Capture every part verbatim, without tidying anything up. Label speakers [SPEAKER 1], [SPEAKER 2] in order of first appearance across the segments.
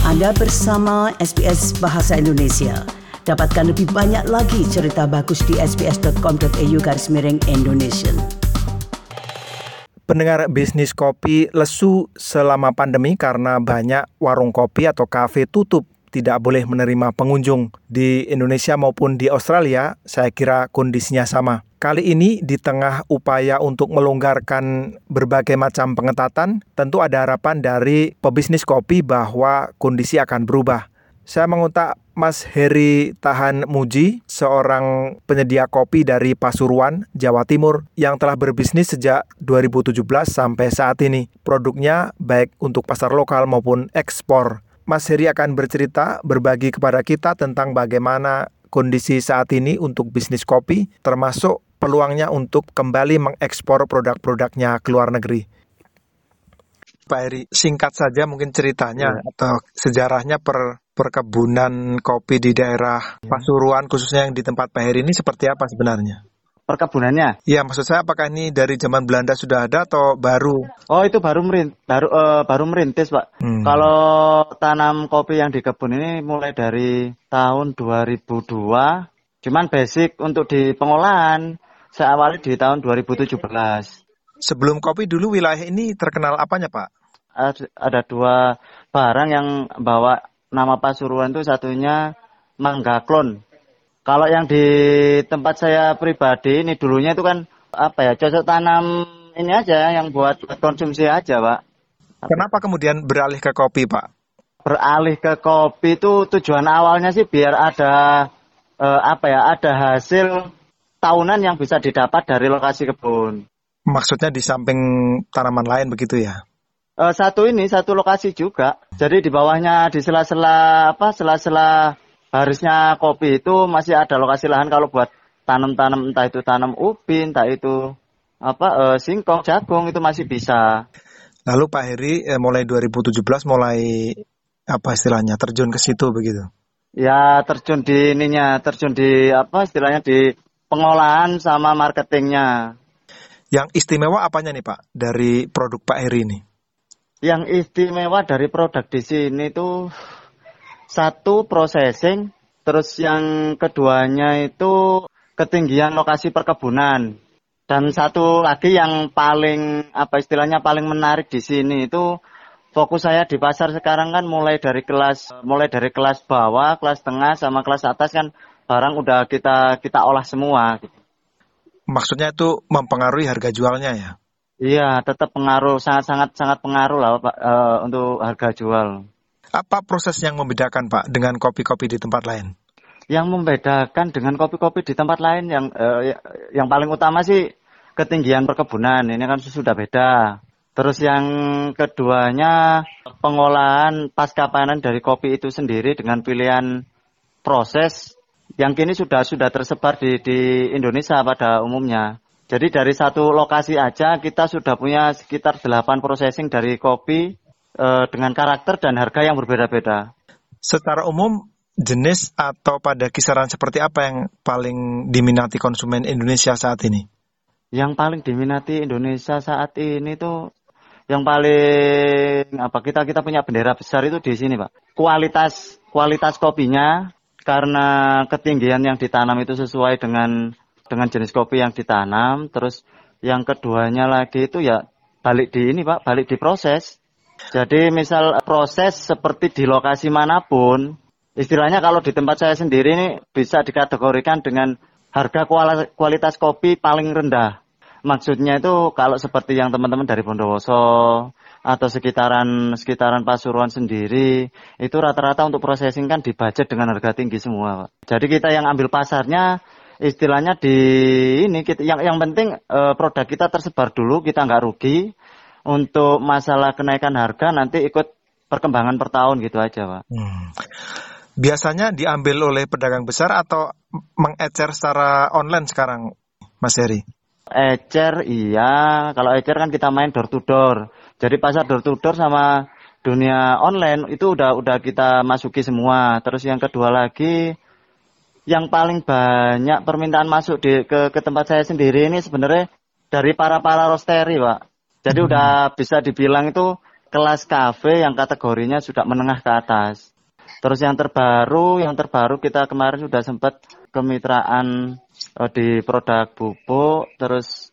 [SPEAKER 1] Anda bersama S B S Bahasa Indonesia. Dapatkan lebih banyak lagi cerita bagus di sbs.com.au garis miring Indonesia.
[SPEAKER 2] Pendengar bisnis kopi lesu selama pandemi karena banyak warung kopi atau kafe tutup, tidak boleh menerima pengunjung. Di Indonesia maupun di Australia, saya kira kondisinya sama. Kali ini di tengah upaya untuk melonggarkan berbagai macam pengetatan, tentu ada harapan dari pebisnis kopi bahwa kondisi akan berubah. Saya mengontak Mas Heri Tahan Muji, seorang penyedia kopi dari Pasuruan, Jawa Timur, yang telah berbisnis sejak dua ribu tujuh belas sampai saat ini. Produknya baik untuk pasar lokal maupun ekspor. Mas Heri akan bercerita, berbagi kepada kita tentang bagaimana kondisi saat ini untuk bisnis kopi, termasuk peluangnya untuk kembali mengekspor produk-produknya ke luar negeri. Pak Heri, singkat saja mungkin ceritanya ya, atau sejarahnya per perkebunan kopi di daerah ya. Pasuruan, khususnya yang di tempat Pak Heri ini seperti apa sebenarnya?
[SPEAKER 3] Perkebunannya?
[SPEAKER 2] Iya, maksud saya apakah ini dari zaman Belanda sudah ada atau baru?
[SPEAKER 3] Oh, itu baru merin, baru uh, baru merintis, Pak. Hmm. Kalau tanam kopi yang di kebun ini mulai dari tahun dua ribu dua, cuman basic untuk di pengolahan saya awali di tahun dua ribu tujuh belas.
[SPEAKER 2] Sebelum kopi dulu wilayah ini terkenal apanya, Pak?
[SPEAKER 3] Ada, ada dua barang yang bawa nama Pasuruan, itu satunya mangga klon. Kalau yang di tempat saya pribadi ini dulunya itu kan apa ya, cocok tanam ini aja yang buat konsumsi aja, Pak.
[SPEAKER 2] Kenapa kemudian beralih ke kopi, Pak?
[SPEAKER 3] Beralih ke kopi itu tujuan awalnya sih biar ada eh, apa ya, ada hasil tahunan yang bisa didapat dari lokasi kebun.
[SPEAKER 2] Maksudnya di samping tanaman lain begitu ya?
[SPEAKER 3] Uh, satu ini, satu lokasi juga. Jadi di bawahnya, di sela-sela apa, sela-sela barisnya kopi itu masih ada lokasi lahan kalau buat tanam-tanam, entah itu tanam ubi, entah itu apa uh, singkong, jagung, itu masih bisa.
[SPEAKER 2] Lalu Pak Heri eh, mulai dua ribu tujuh belas mulai apa istilahnya terjun ke situ begitu?
[SPEAKER 3] Ya terjun di ininya, terjun di apa istilahnya di pengolahan sama marketingnya.
[SPEAKER 2] Yang istimewa apanya nih Pak dari produk Pak Heri ini?
[SPEAKER 3] Yang istimewa dari produk di sini itu satu processing, terus yang keduanya itu ketinggian lokasi perkebunan. Dan satu lagi yang paling apa istilahnya paling menarik di sini itu fokus saya di pasar sekarang kan mulai dari kelas mulai dari kelas bawah, kelas tengah sama kelas atas kan barang udah kita kita olah semua.
[SPEAKER 2] Maksudnya itu mempengaruhi harga jualnya ya?
[SPEAKER 3] Iya, tetap pengaruh, sangat-sangat sangat pengaruh lah Pak e, untuk harga jual.
[SPEAKER 2] Apa proses yang membedakan Pak dengan kopi-kopi di tempat lain?
[SPEAKER 3] Yang membedakan dengan kopi-kopi di tempat lain yang e, yang paling utama sih ketinggian perkebunan. Ini kan sudah beda. Terus yang keduanya pengolahan pasca panen dari kopi itu sendiri dengan pilihan proses yang kini sudah sudah tersebar di di Indonesia pada umumnya. Jadi dari satu lokasi aja kita sudah punya sekitar delapan processing dari kopi e, dengan karakter dan harga yang berbeda-beda.
[SPEAKER 2] Secara umum jenis atau pada kisaran seperti apa yang paling diminati konsumen Indonesia saat ini?
[SPEAKER 3] Yang paling diminati Indonesia saat ini tuh yang paling apa kita kita punya bendera besar itu di sini, Pak. Kualitas kualitas kopinya karena ketinggian yang ditanam itu sesuai dengan dengan jenis kopi yang ditanam. Terus yang keduanya lagi itu ya balik di ini Pak, balik di proses. Jadi misal proses seperti di lokasi manapun, istilahnya kalau di tempat saya sendiri ini bisa dikategorikan dengan harga kualitas kopi paling rendah. Maksudnya itu kalau seperti yang teman-teman dari Bondowoso atau sekitaran sekitaran Pasuruan sendiri, itu rata-rata untuk processing kan dibudget dengan harga tinggi semua, Pak. Jadi kita yang ambil pasarnya istilahnya di ini kita, yang yang penting eh, produk kita tersebar dulu, kita nggak rugi. Untuk masalah kenaikan harga nanti ikut perkembangan per tahun gitu aja, Pak.
[SPEAKER 2] Hmm. Biasanya diambil oleh pedagang besar atau mengecer secara online sekarang, Mas Heri?
[SPEAKER 3] Ecer iya, kalau ecer kan kita main door to door. Jadi pasar door to door sama dunia online itu udah udah kita masuki semua. Terus yang kedua lagi, yang paling banyak permintaan masuk di ke, ke tempat saya sendiri ini sebenarnya dari para para roastery, Pak. Jadi hmm. udah bisa dibilang itu kelas kafe yang kategorinya sudah menengah ke atas. Terus yang terbaru, yang terbaru kita kemarin sudah sempat kemitraan eh, di produk bubuk, terus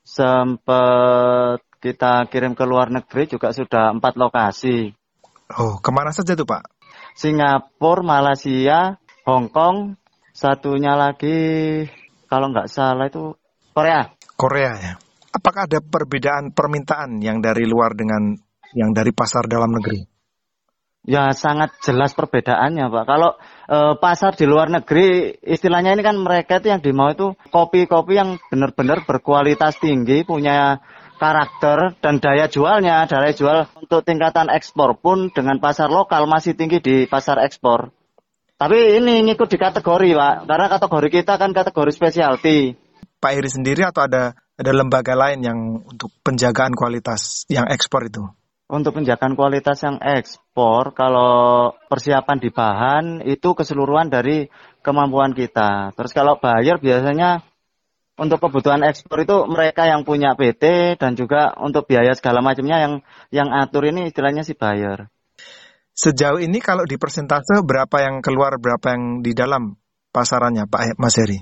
[SPEAKER 3] sempat kita kirim ke luar negeri juga sudah empat lokasi.
[SPEAKER 2] Oh, kemana saja tuh Pak?
[SPEAKER 3] Singapura, Malaysia, Hong Kong, satunya lagi kalau nggak salah itu Korea.
[SPEAKER 2] Korea ya. Apakah ada perbedaan permintaan yang dari luar dengan yang dari pasar dalam negeri?
[SPEAKER 3] Ya sangat jelas perbedaannya Pak. Kalau eh, pasar di luar negeri, istilahnya ini kan mereka itu yang dimau itu kopi-kopi yang benar-benar berkualitas tinggi, punya karakter dan daya jualnya, daya jual untuk tingkatan ekspor pun dengan pasar lokal masih tinggi di pasar ekspor. Tapi ini ngikut di kategori Pak, karena kategori kita kan kategori specialty.
[SPEAKER 2] Pak Iri sendiri atau ada ada lembaga lain yang untuk penjagaan kualitas yang ekspor itu?
[SPEAKER 3] Untuk penjagaan kualitas yang ekspor, kalau persiapan di bahan itu keseluruhan dari kemampuan kita. Terus kalau buyer biasanya untuk kebutuhan ekspor itu mereka yang punya P T dan juga untuk biaya segala macamnya yang yang atur ini istilahnya si buyer.
[SPEAKER 2] Sejauh ini kalau di persentase berapa yang keluar, berapa yang di dalam pasarannya Pak Mas Heri?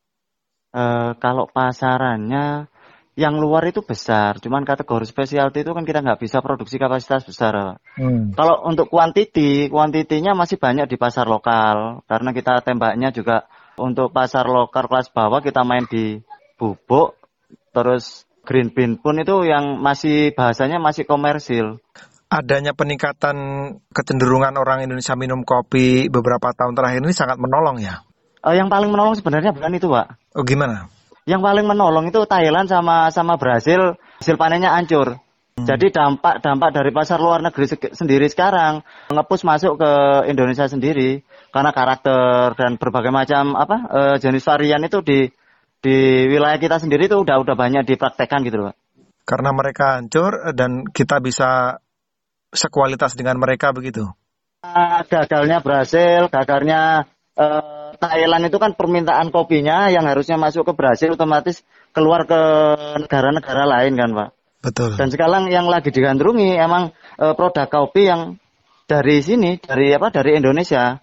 [SPEAKER 3] Eh, kalau pasarannya yang luar itu besar, cuman kategori specialty itu kan kita nggak bisa produksi kapasitas besar.
[SPEAKER 2] Hmm.
[SPEAKER 3] Kalau untuk kuantiti, kuantitinya masih banyak di pasar lokal karena kita tembaknya juga untuk pasar lokal kelas bawah kita main di bubuk, terus green bean pun itu yang masih bahasanya masih komersil.
[SPEAKER 2] Adanya peningkatan kecenderungan orang Indonesia minum kopi beberapa tahun terakhir ini sangat menolong ya?
[SPEAKER 3] Eh, yang paling menolong sebenarnya bukan itu Pak.
[SPEAKER 2] Oh gimana?
[SPEAKER 3] Yang paling menolong itu Thailand sama sama Brasil, hasil panennya hancur. Hmm. Jadi dampak dampak dari pasar luar negeri se- sendiri sekarang nge-push masuk ke Indonesia sendiri karena karakter dan berbagai macam apa e, jenis varian itu di di wilayah kita sendiri itu udah udah banyak dipraktekkan gitu loh.
[SPEAKER 2] Karena mereka hancur dan kita bisa sekualitas dengan mereka begitu.
[SPEAKER 3] Gagalnya Brasil, gagalnya e, Thailand itu kan permintaan kopinya yang harusnya masuk ke Brasil otomatis keluar ke negara-negara lain kan Pak.
[SPEAKER 2] Betul.
[SPEAKER 3] Dan sekarang yang lagi digandrungi emang e, produk kopi yang dari sini, dari apa? Dari Indonesia.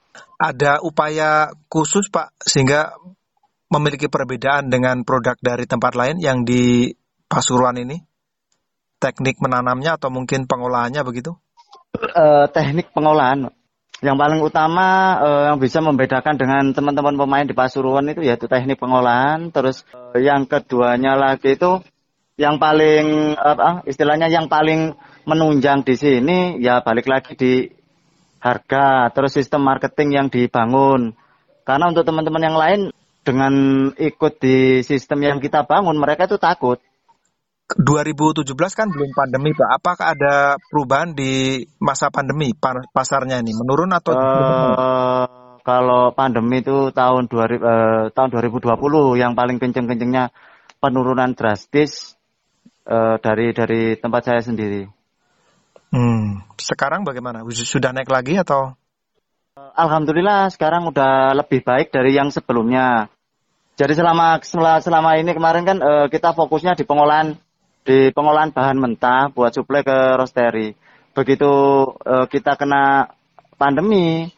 [SPEAKER 2] Ada upaya khusus Pak sehingga memiliki perbedaan dengan produk dari tempat lain yang di Pasuruan ini? Teknik menanamnya atau mungkin pengolahannya begitu?
[SPEAKER 3] E, teknik pengolahan. Yang paling utama eh, yang bisa membedakan dengan teman-teman pemain di Pasuruan itu yaitu teknik pengolahan. Terus eh, yang keduanya lagi itu yang paling apa istilahnya yang paling menunjang di sini ya balik lagi di harga, terus sistem marketing yang dibangun. Karena untuk teman-teman yang lain dengan ikut di sistem yang kita bangun mereka itu takut.
[SPEAKER 2] dua ribu tujuh belas kan belum pandemi Pak. Apakah ada perubahan di masa pandemi pasarnya ini menurun atau
[SPEAKER 3] uh, kalau pandemi itu tahun dua ribu, uh, tahun dua ribu dua puluh yang paling kenceng-kencengnya penurunan drastis uh, dari dari tempat saya sendiri.
[SPEAKER 2] Hmm, sekarang bagaimana? Sudah naik lagi atau?
[SPEAKER 3] Alhamdulillah sekarang udah lebih baik dari yang sebelumnya. Jadi selama selama ini kemarin kan uh, kita fokusnya di pengolahan di pengolahan bahan mentah buat suplai ke roastery. Begitu uh, kita kena pandemi,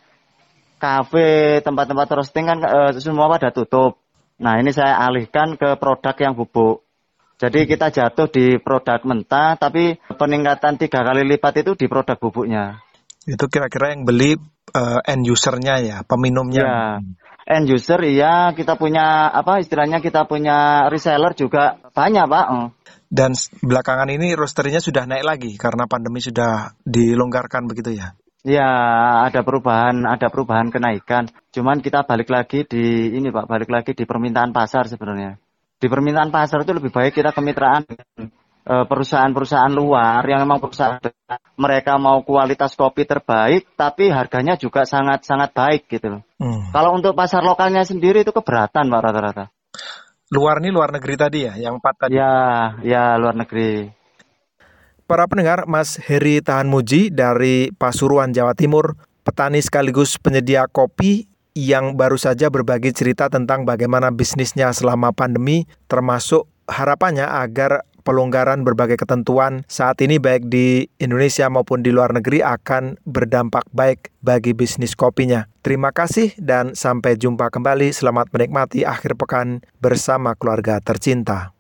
[SPEAKER 3] kafe, tempat-tempat roasting kan uh, semua pada tutup. Nah ini saya alihkan ke produk yang bubuk. Jadi kita jatuh di produk mentah, tapi peningkatan tiga kali lipat itu di produk bubuknya.
[SPEAKER 2] Itu kira-kira yang beli uh, end usernya ya, peminumnya.
[SPEAKER 3] Ya, end user iya kita punya apa istilahnya kita punya reseller juga banyak Pak. Oh.
[SPEAKER 2] Dan belakangan ini roastery-nya sudah naik lagi karena pandemi sudah dilonggarkan begitu ya?
[SPEAKER 3] Ya, ada perubahan, ada perubahan kenaikan. Cuman kita balik lagi di ini Pak, balik lagi di permintaan pasar sebenarnya. Di permintaan pasar itu lebih baik kita kemitraan dengan e, perusahaan-perusahaan luar yang memang perusahaan mereka mau kualitas kopi terbaik, tapi harganya juga sangat-sangat baik gitu loh. Hmm. Kalau untuk pasar lokalnya sendiri itu keberatan Pak rata-rata.
[SPEAKER 2] Luar nih luar negeri tadi ya, yang empat tadi.
[SPEAKER 3] Ya, ya luar negeri.
[SPEAKER 2] Para pendengar, Mas Heri Tahanmuji dari Pasuruan, Jawa Timur, petani sekaligus penyedia kopi yang baru saja berbagi cerita tentang bagaimana bisnisnya selama pandemi, termasuk harapannya agar pelonggaran berbagai ketentuan saat ini baik di Indonesia maupun di luar negeri akan berdampak baik bagi bisnis kopinya. Terima kasih dan sampai jumpa kembali. Selamat menikmati akhir pekan bersama keluarga tercinta.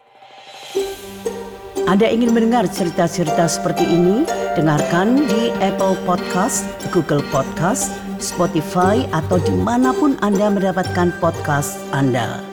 [SPEAKER 1] Anda ingin mendengar cerita-cerita seperti ini? Dengarkan di Apple Podcast, Google Podcast, Spotify, atau dimanapun Anda mendapatkan podcast Anda.